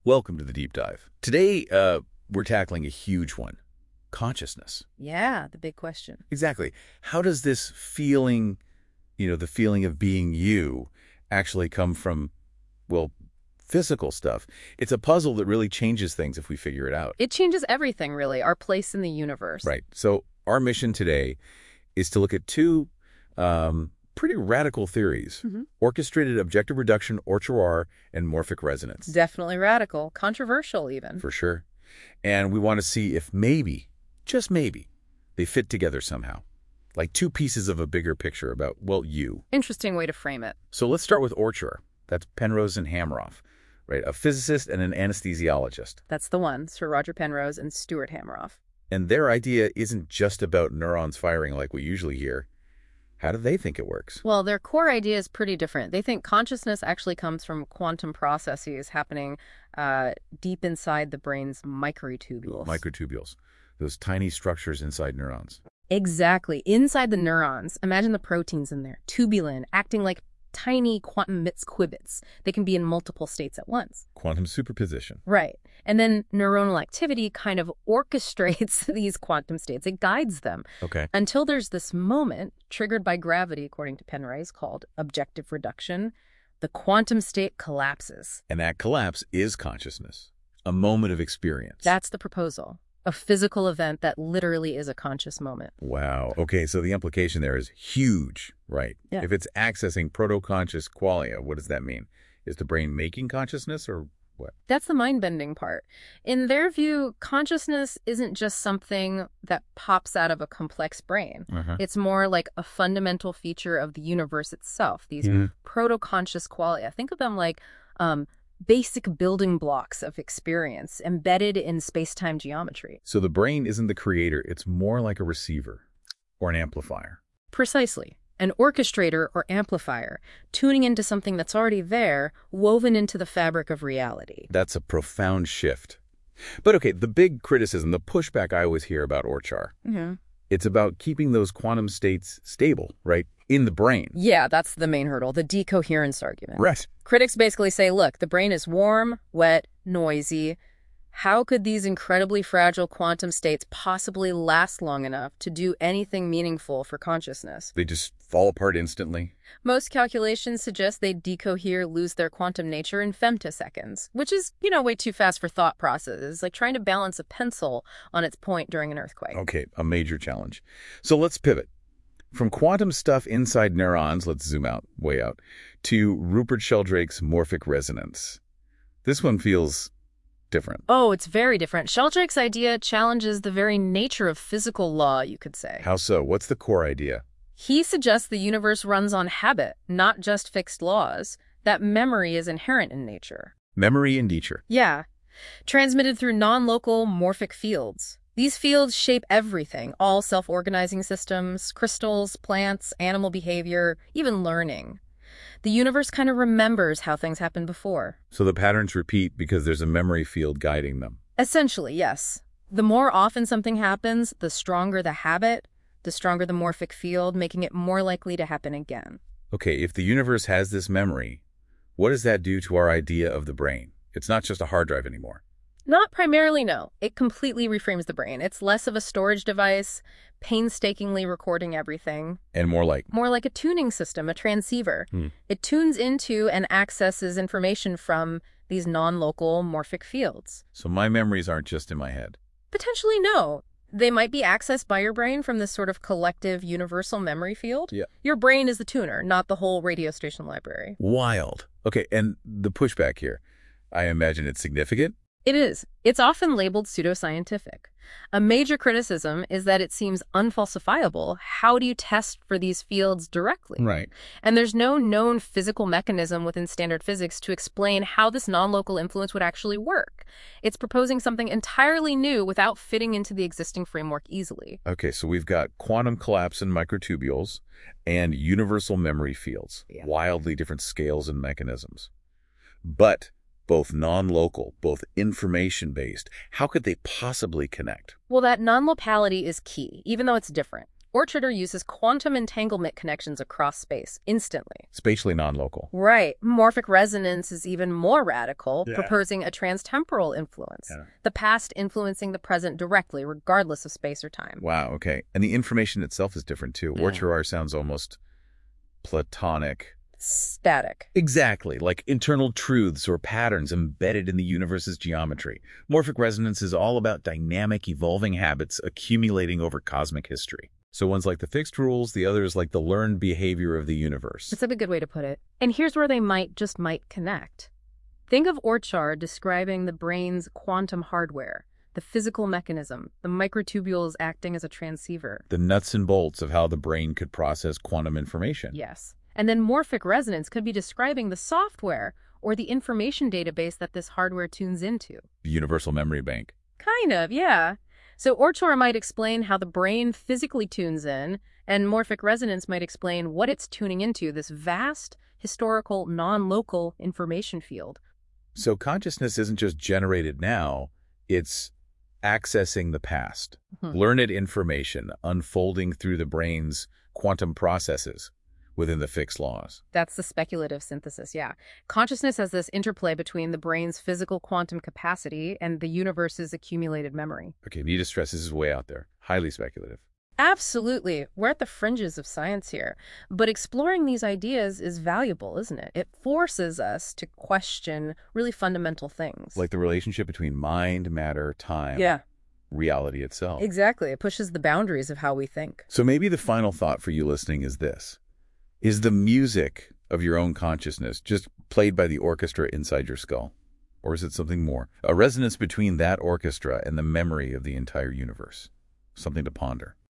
Welcome to the Deep Dive. Today, we're tackling a huge one, consciousness. Yeah, the big question. Exactly. How does this feeling, the feeling of being you, actually come from, well, physical stuff? It's a puzzle that really changes things if we figure it out. It changes everything, really, our place in the universe. Right. So our mission today is to look at two pretty radical theories, orchestrated objective reduction, OR, and morphic resonance. Definitely radical, controversial even. For sure. And we want to see if maybe, just maybe, they fit together somehow. Like two pieces of a bigger picture about, well, you. Interesting way to frame it. So let's start with OR. That's Penrose and Hameroff, right? A physicist and an anesthesiologist. That's the one, Sir Roger Penrose and Stuart Hameroff. And their idea isn't just about neurons firing like we usually hear. How do they think it works? Well, their core idea is pretty different. They think consciousness actually comes from quantum processes happening deep inside the brain's microtubules. Microtubules, those tiny structures inside neurons. Exactly. Inside the neurons, imagine the proteins in there, tubulin, acting like tiny quantum Mits qubits. They can be in multiple states at once. Quantum superposition. Right. And then neuronal activity kind of orchestrates these quantum states. It guides them. Okay. Until there's this moment, triggered by gravity, according to Penrose, called objective reduction, the quantum state collapses. And that collapse is consciousness, a moment of experience. That's the proposal. A physical event that literally is a conscious moment. Wow. Okay, so the implication there is huge, right? Yeah. If it's accessing proto-conscious qualia, what does that mean? Is the brain making consciousness or what? That's the mind-bending part. In their view, consciousness isn't just something that pops out of a complex brain. It's more like a fundamental feature of the universe itself, these proto-conscious qualia. Think of them like basic building blocks of experience embedded in space-time geometry. So the brain isn't the creator, it's more like a receiver or an amplifier. Precisely. An orchestrator or amplifier, tuning into something that's already there, woven into the fabric of reality. That's a profound shift. But okay, the big criticism, the pushback I always hear about OR, it's about keeping those quantum states stable, right, in the brain. Yeah, that's the main hurdle, the decoherence argument. Right. Critics basically say, look, the brain is warm, wet, noisy. How could these incredibly fragile quantum states possibly last long enough to do anything meaningful for consciousness? They just fall apart instantly. Most calculations suggest they decohere, lose their quantum nature in femtoseconds, which is, way too fast for thought processes, like trying to balance a pencil on its point during an earthquake. Okay, a major challenge. So let's pivot. From quantum stuff inside neurons, let's zoom out, way out, to Rupert Sheldrake's morphic resonance. This one feels different. Oh, it's very different. Sheldrake's idea challenges the very nature of physical law, you could say. How so? What's the core idea? He suggests the universe runs on habit, not just fixed laws, that memory is inherent in nature. Memory in nature. Yeah. Transmitted through non-local morphic fields. These fields shape everything, all self-organizing systems, crystals, plants, animal behavior, even learning. The universe kind of remembers how things happened before. So the patterns repeat because there's a memory field guiding them. Essentially, yes. The more often something happens, the stronger the habit, the stronger the morphic field, making it more likely to happen again. Okay, if the universe has this memory, what does that do to our idea of the brain? It's not just a hard drive anymore. Not primarily, no. It completely reframes the brain. It's less of a storage device, painstakingly recording everything. And more like? More like a tuning system, a transceiver. It tunes into and accesses information from these non-local morphic fields. So my memories aren't just in my head. Potentially, no. They might be accessed by your brain from this sort of collective universal memory field. Yeah. Your brain is the tuner, not the whole radio station library. Wild. Okay, and the pushback here, I imagine it's significant? It is. It's often labeled pseudoscientific. A major criticism is that it seems unfalsifiable. How do you test for these fields directly? Right. And there's no known physical mechanism within standard physics to explain how this non-local influence would actually work. It's proposing something entirely new without fitting into the existing framework easily. Okay, so we've got quantum collapse in microtubules and universal memory fields, wildly different scales and mechanisms. But both non-local, both information-based, how could they possibly connect? Well, that non-locality is key, even though it's different. Orchard uses quantum entanglement connections across space instantly. Spatially non-local. Right. Morphic resonance is even more radical, proposing a transtemporal influence. The past influencing the present directly, regardless of space or time. Wow, okay. And the information itself is different, too. Orchard sounds almost platonic. Static. Exactly, like internal truths or patterns embedded in the universe's geometry. Morphic resonance is all about dynamic, evolving habits accumulating over cosmic history. So one's like the fixed rules, the other is like the learned behavior of the universe. That's a good way to put it. And here's where they might connect. Think of Orchard describing the brain's quantum hardware, the physical mechanism, the microtubules acting as a transceiver. The nuts and bolts of how the brain could process quantum information. Yes. And then morphic resonance could be describing the software or the information database that this hardware tunes into. The universal memory bank. Kind of, yeah. So Orchard might explain how the brain physically tunes in, and morphic resonance might explain what it's tuning into, this vast, historical, non-local information field. So consciousness isn't just generated now, it's accessing the past. Learned information unfolding through the brain's quantum processes within the fixed laws. That's the speculative synthesis, yeah. Consciousness has this interplay between the brain's physical quantum capacity and the universe's accumulated memory. Okay, need to stress this is way out there. Highly speculative. Absolutely. We're at the fringes of science here. But exploring these ideas is valuable, isn't it? It forces us to question really fundamental things. Like the relationship between mind, matter, time. Yeah. Reality itself. Exactly. It pushes the boundaries of how we think. So maybe the final thought for you listening is this. Is the music of your own consciousness just played by the orchestra inside your skull? Or is it something more? A resonance between that orchestra and the memory of the entire universe? Something to ponder.